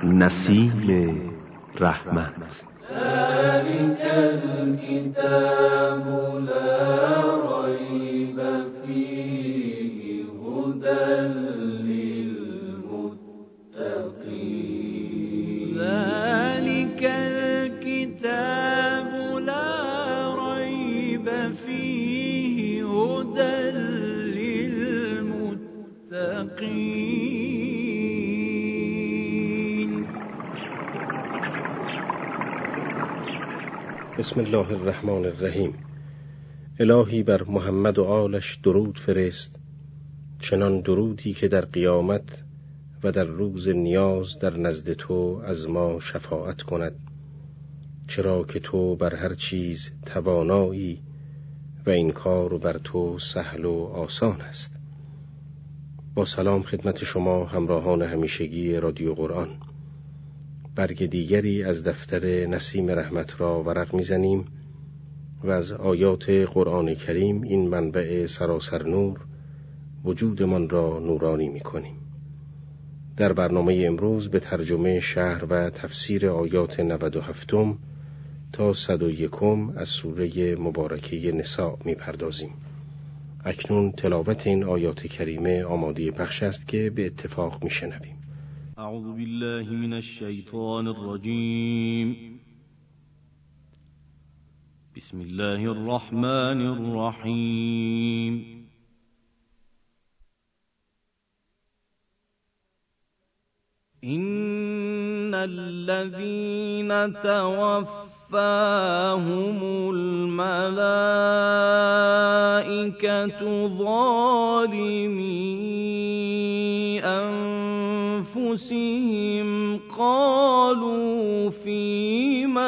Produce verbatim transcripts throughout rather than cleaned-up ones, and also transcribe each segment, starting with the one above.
نسیم رحمت. ذلك الكتاب لا ريب فيه هدى للمتقين. ذلك الكتاب لا ريب فيه هدى للمتقين. بسم الله الرحمن الرحیم. الهی بر محمد و آلش درود فرست، چنان درودی که در قیامت و در روز نیاز در نزد تو از ما شفاعت کند، چرا که تو بر هر چیز توانایی و این کار بر تو سهل و آسان است. با سلام خدمت شما همراهان همیشگی رادیو قرآن. برگ دیگری از دفتر نسیم رحمت را ورق می‌زنیم و از آیات قرآن کریم، این منبع سراسر نور، وجودمان را نورانی می‌کنیم. در برنامه امروز به ترجمه شرح و تفسیر آیات نود و هفت تا صد و یک از سوره مبارکه نساء می‌پردازیم. اکنون تلاوت این آیات کریمه آماده پخش است که به اتفاق می‌شنویم. اعوذ بالله من الشیطان الرجیم. بسم الله الرحمن الرحیم. إن الذين توفاهم الملائكة ظالمي أنفسهم قالوا فيم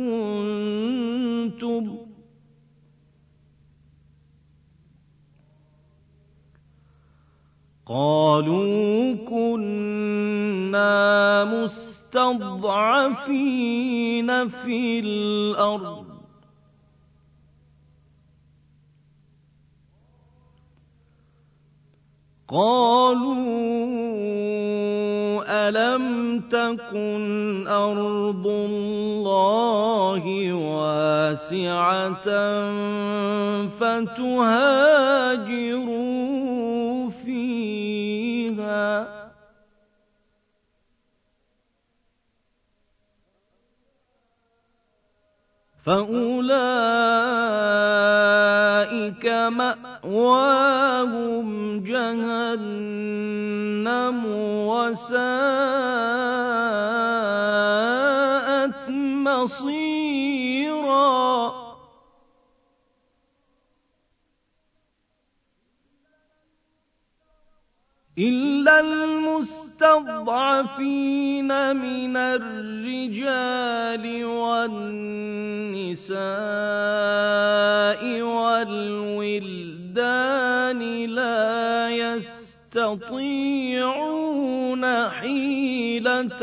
كنتم قالوا كنا مستضعفين في الأرض قالوا ألم تكن أرض الله واسعة فتهاجروا فيها فأولئك مأواهم جهنم وساءت مصيرا إلا المستضعفين من الرجال والنساء والولدان لا يستطيعون حيلة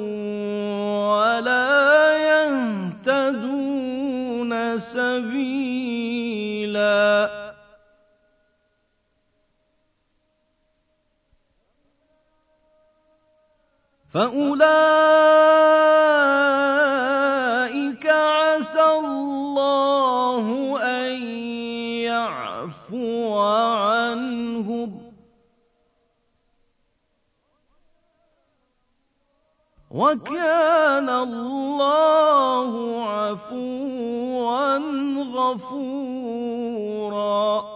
ولا يهتدون سبيلا فأولئك عسى الله أن يعفو عنهم وكان الله عفوا غفورا.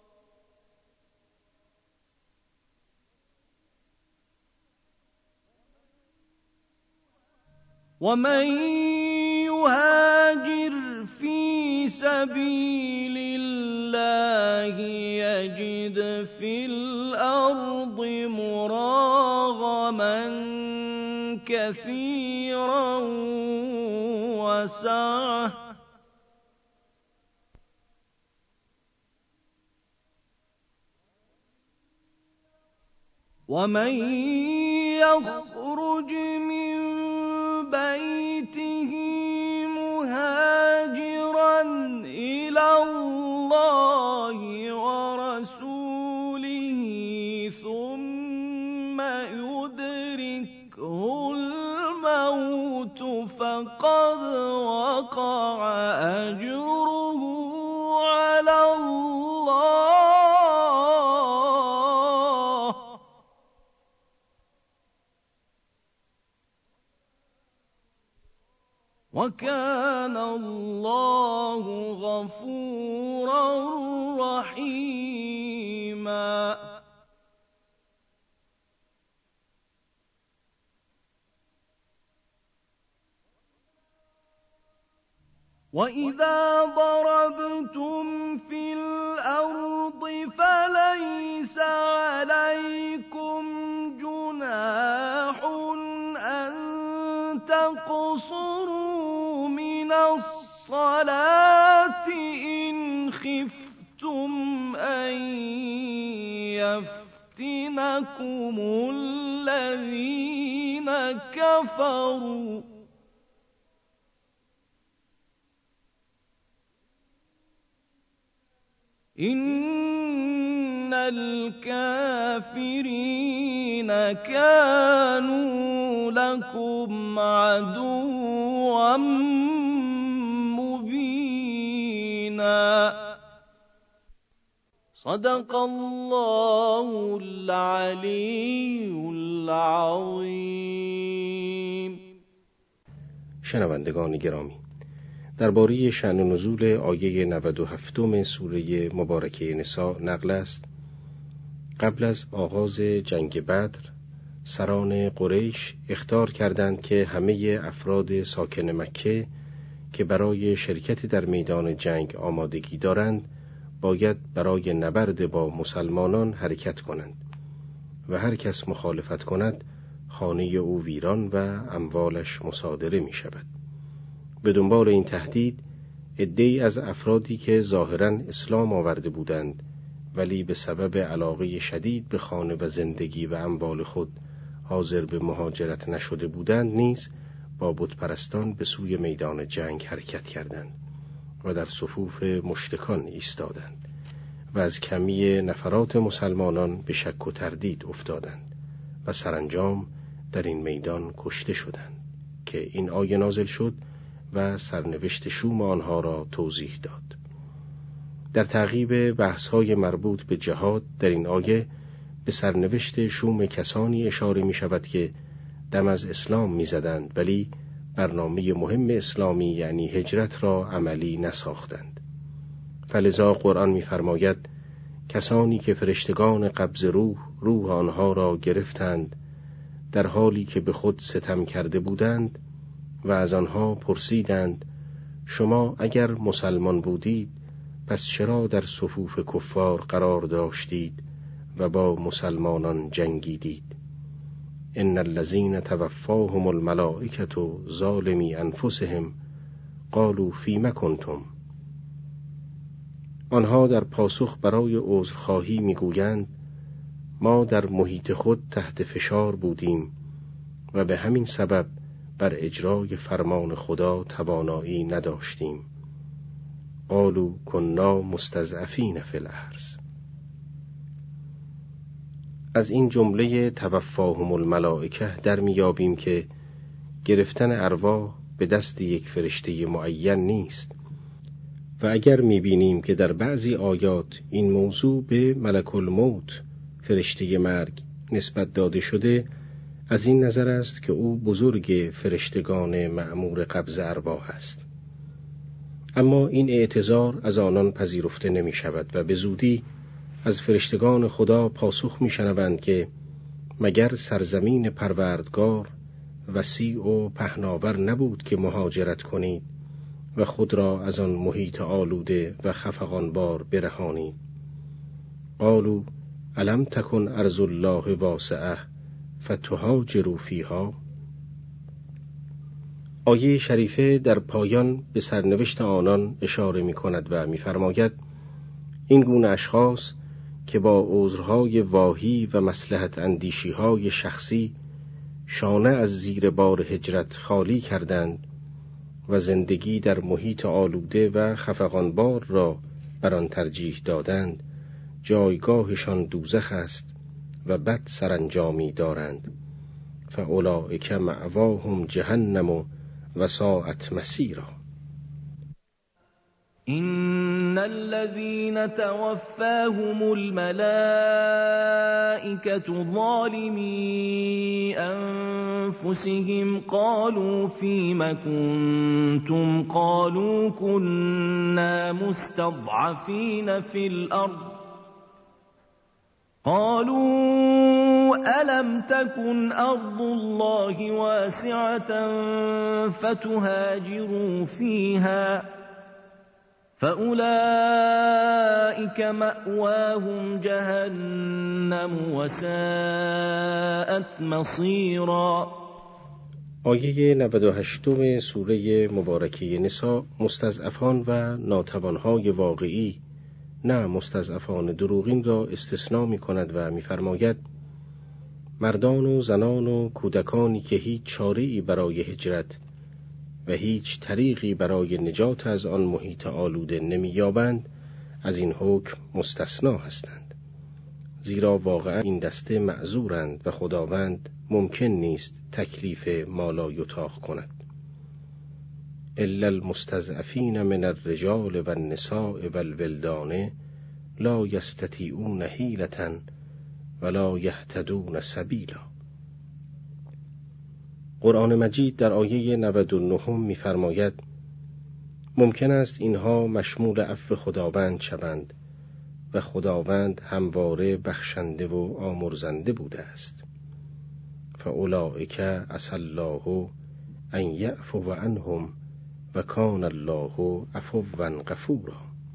ومن يهاجر في سبيل الله يجد في الأرض مراغما كثيرا وسعة ومن يخرج من بيته مهاجرا إلى الله ورسوله ثم يدركه الموت فأجره على الله وكان الله غفورا رحيما. وَإِذَا ضَرَبْتُمْ فِي الْأَرْضِ فَلَيْسَ عَلَيْكُمْ جُنَاحٌ أَن تَقْصُرُوا مِنَ الصَّلَاةِ إِنْ خِفْتُمْ أَن يَفْتِنَكُمُ الَّذِينَ كَفَرُوا إِنَّ الْكَافِرِينَ كَانُوا لَكُمْ عَدُوًّا مُبِينًا. صدق الله العلی العظیم. شنوندگان گرامی، درباره شأن نزول آیه نود و هفتم سوره مبارکه نساء نقل است: قبل از آغاز جنگ بدر سران قریش اخطار کردند که همه افراد ساکن مکه که برای شرکت در میدان جنگ آمادگی دارند باید برای نبرد با مسلمانان حرکت کنند و هر کس مخالفت کند خانه او ویران و اموالش مصادره می شود. به دنبال این تهدید عده‌ای از افرادی که ظاهراً اسلام آورده بودند ولی به سبب علاقه شدید به خانه و زندگی و اموال خود حاضر به مهاجرت نشده بودند نیز با بتپرستان به سوی میدان جنگ حرکت کردند و در صفوف مشرکان ایستادند و از کمی نفرات مسلمانان به شک و تردید افتادند و سرانجام در این میدان کشته شدند که این آیه نازل شد و سرنوشت شوم آنها را توضیح داد. در تعقیب بحث‌های مربوط به جهاد در این آیه به سرنوشت شوم کسانی اشاره می شود که دم از اسلام می زدند ولی برنامه مهم اسلامی یعنی هجرت را عملی نساختند. فلذا قرآن می فرماید کسانی که فرشتگان قبض روح روح آنها را گرفتند در حالی که به خود ستم کرده بودند و از آنها پرسیدند شما اگر مسلمان بودید پس چرا در صفوف کفار قرار داشتید و با مسلمانان جنگیدید؟ ان الذین توفاهم الملائکة ظالمی انفسهم قالوا فیم کنتم. آنها در پاسخ برای عذرخواهی میگویند ما در محیط خود تحت فشار بودیم و به همین سبب بر اجرای فرمان خدا توانایی نداشتیم. قالوا كنا مستضعفین فی الارض. از این جمله توفاهم الملائکه در میابیم که گرفتن ارواح به دست یک فرشته معین نیست و اگر میبینیم که در بعضی آیات این موضوع به ملک الموت فرشته مرگ نسبت داده شده، از این نظر است که او بزرگ فرشتگان مأمور قبض ارواح است. اما این اعتذار از آنان پذیرفته نمی شود و به زودی از فرشتگان خدا پاسخ می شنوند که مگر سرزمین پروردگار وسیع و پهناور نبود که مهاجرت کنید و خود را از آن محیط آلوده و خفقانبار برهانید. قالوا الم تکن ارض الله واسعه فتهاجروا فیها. آیه شریفه در پایان به سرنوشت آنان اشاره می کند و می فرماید این گونه اشخاص که با عذرهای واهی و مصلحت اندیشیهای شخصی شانه از زیر بار هجرت خالی کردند و زندگی در محیط آلوده و خفقانبار را بر آن ترجیح دادند، جایگاهشان دوزخ است و بد سرانجامی دارند. فاولئک مأواهم جهنم و ساءت مصیرا. إن الذين توفاهم الملائكة ظالمي أنفسهم قالوا فيم كنتم قالوا كنا مستضعفين في الأرض قالوا ألم تكن أرض الله واسعة فتهاجروا فيها فأولئك مأواهم جهنم وساءت مصيرا. آیه نود و هشت سوره مبارکه نساء مستضعفان و ناتوانهای واقعی نه مستضعفان دروغین را استثناء می کند و می فرماید مردان و زنان و کودکانی که هیچ چاره‌ای برای هجرت و هیچ طریقی برای نجات از آن محیط آلوده نمی‌یابند از این حکم مستثنا هستند، زیرا واقعا این دسته معذورند و خداوند ممکن نیست تکلیف ما لا یطاق کند. الا المستضعفین من الرجال و النساء و الولدان لا یستطیعون حیلة ولا یهتدون سبیلا. قرآن مجید در آیه نود و نه می‌فرماید ممکن است اینها مشمول عفو خداوند شوند و خداوند همواره بخشنده و آمرزنده بوده است. فاولئک عسى الله ان یعفو عنهم و کان الله عفوا غفورا.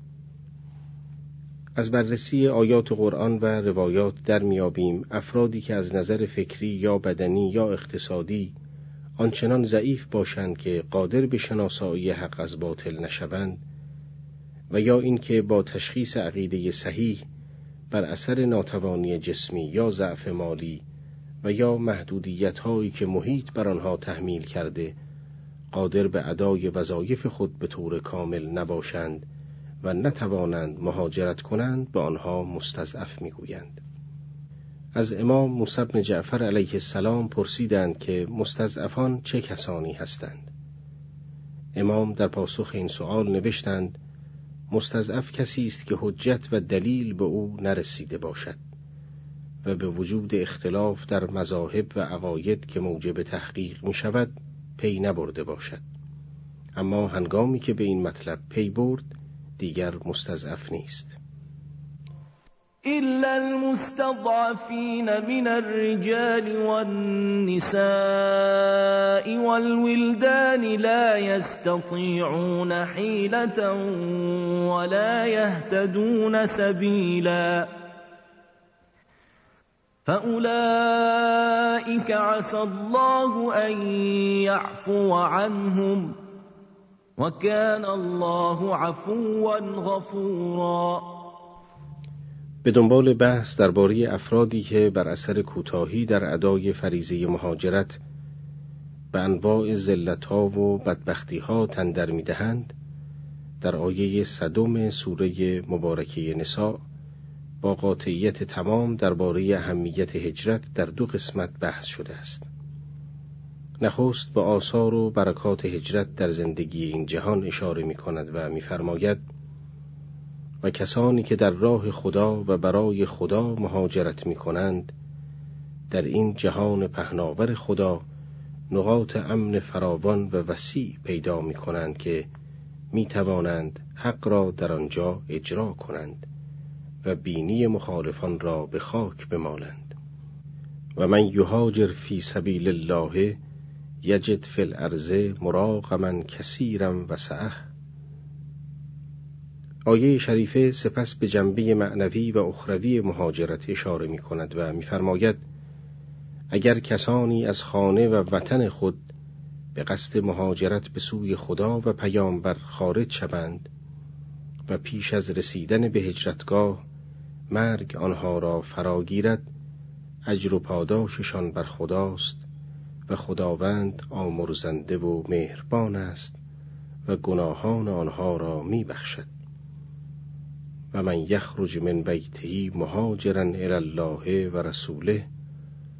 از بررسی آیات قرآن و روایات در میابیم افرادی که از نظر فکری یا بدنی یا اقتصادی آنچنان ضعیف باشند که قادر به شناسایی حق از باطل نشوند و یا اینکه با تشخیص عقیده صحیح بر اثر ناتوانی جسمی یا ضعف مالی و یا محدودیت‌هایی که محیط بر آنها تحمیل کرده قادر به ادای وظایف خود به طور کامل نباشند و نتوانند مهاجرت کنند به آنها مستضعف می‌گویند. از امام موسی بن جعفر علیه السلام پرسیدند که مستضعفان چه کسانی هستند؟ امام در پاسخ این سؤال نوشتند مستضعف کسی است که حجت و دلیل به او نرسیده باشد و به وجود اختلاف در مذاهب و عقاید که موجب تحقیق می شود پی نبرده باشد، اما هنگامی که به این مطلب پی برد دیگر مستضعف نیست. إلا المستضعفين من الرجال والنساء والولدان لا يستطيعون حيلة ولا يهتدون سبيلا فأولئك عسى الله أن يعفو عنهم وكان الله عفوا غفورا. به دنبال بحث درباره افرادی که بر اثر کوتاهی در ادای فریضه مهاجرت به انواع ذلت‌ها و بدبختی‌ها تن در می‌دهند، در آیه صدم سوره مبارکه نساء با قاطعیت تمام درباره اهمیت هجرت در دو قسمت بحث شده است. نخست به آثار و برکات هجرت در زندگی این جهان اشاره می‌کند و می‌فرماید و کسانی که در راه خدا و برای خدا مهاجرت می کنند در این جهان پهناور خدا نقاط امن فراوان و وسیع پیدا می کنند که می توانند حق را در آنجا اجرا کنند و بینی مخالفان را به خاک بمالند. و من یهاجر فی سبیل الله یجد فی الارض مراغما کثیرا وسعه. آیه شریفه سپس به جنبه معنوی و اخروی مهاجرت اشاره می کند و می فرماید اگر کسانی از خانه و وطن خود به قصد مهاجرت به سوی خدا و پیامبر خارج شوند و پیش از رسیدن به هجرتگاه مرگ آنها را فراگیرد، اجر و پاداششان بر خداست و خداوند آمرزنده و مهربان است و گناهان آنها را می بخشد. و من یخرج من بیته مهاجرا الی الله و رسوله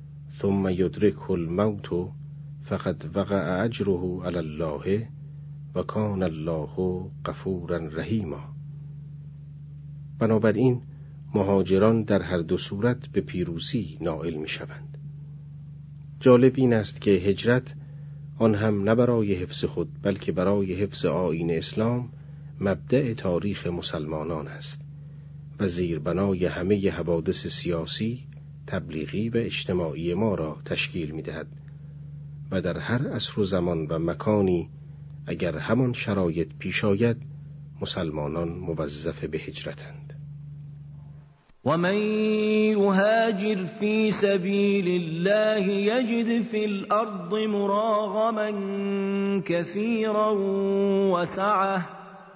ثم یدرکه الموت فقد وقع اجره علی الله و کان الله غفورا رحیما. بنابراین مهاجران در هر دو صورت به پیروزی نائل می شوند. جالب این است که هجرت آن هم نه برای حفظ خود بلکه برای حفظ آیین اسلام مبدأ تاریخ مسلمانان است و زیربنای همه حوادث سیاسی، تبلیغی و اجتماعی ما را تشکیل می دهد و در هر عصر و زمان و مکانی اگر همان شرایط پیش آید مسلمانان موظف به هجرتند. ومن يهاجر في سبيل الله يجد في الأرض مراغما كثيرا وسعة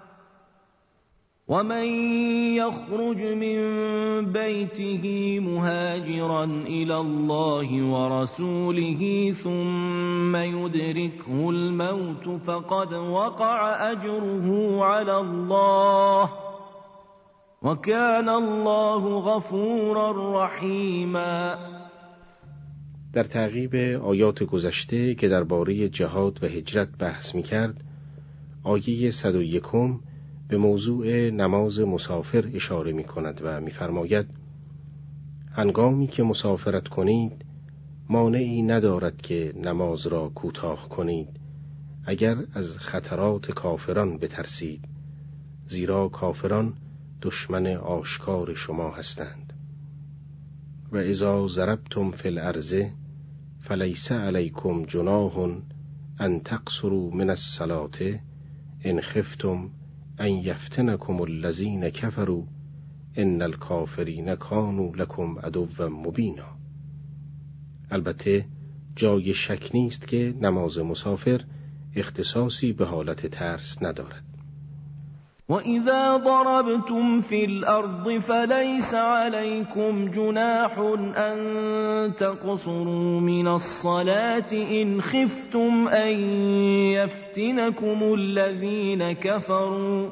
ومن يخرج من بيته مهاجرا إلى الله ورسوله ثم يدركه الموت فقد وقع أجره على الله وَكَانَ اللَّهُ غَفُورًا رَحِیمًا. در تعقیب آیات گذشته که درباره جهاد و هجرت بحث می‌کرد، آیه صد و یکم به موضوع نماز مسافر اشاره می‌کند و می‌فرماید: هنگامی که مسافرت کنید مانعی ندارد که نماز را کوتاه کنید اگر از خطرات کافران بترسید، زیرا کافران دشمن آشکار شما هستند. و اذا ضربتم فی الارض فلیس علیکم جناح ان تقصروا من الصلاة ان خفتم ان یفتنکم الذین کفروا ان الکافرین کانوا لکم عدوا مبینا. البته جای شک نیست که نماز مسافر اختصاصی به حالت ترس ندارد. وَإِذَا ضَرَبْتُمْ فِي الْأَرْضِ فَلَيْسَ عَلَيْكُمْ جُنَاحٌ أَن تَقْصُرُوا مِنَ الصَّلَاةِ إِنْ خِفْتُمْ أَن يَفْتِنَكُمُ الَّذِينَ كَفَرُوا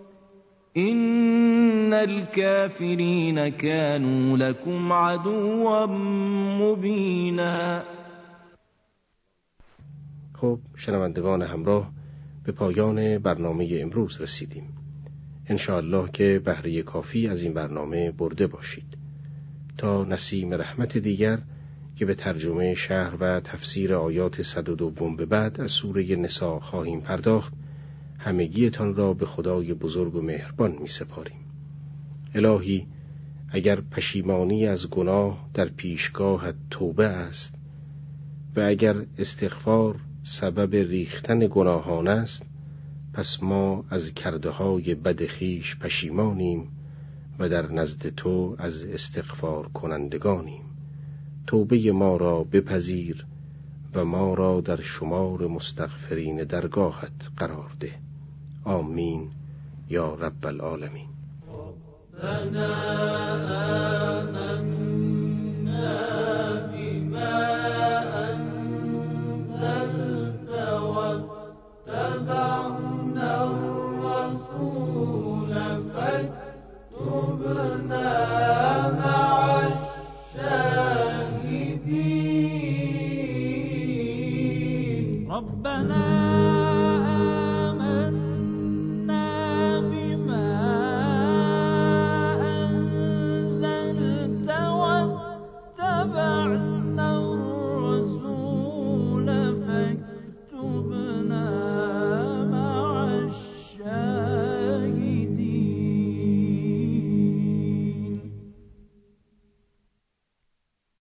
إِنَّ الْكَافِرِينَ كَانُوا لَكُمْ عَدُوًّا مُبِينًا. خب شنوندگان همراه، به پایان برنامه امروز رسیدیم. انشاءالله که بهره کافی از این برنامه برده باشید. تا نسیم رحمت دیگر که به ترجمه شرح و تفسیر آیات صد و دو به بعد از سوره نساء خواهیم پرداخت، همگیتان را به خدای بزرگ و مهربان می سپاریم. الهی، اگر پشیمانی از گناه در پیشگاهت توبه است و اگر استغفار سبب ریختن گناهان است، پس ما از کرده های بد خویش پشیمانیم و در نزد تو از استغفار کنندگانیم. توبه ما را بپذیر و ما را در شمار مستغفرین درگاهت قرار ده. آمین یا رب العالمین.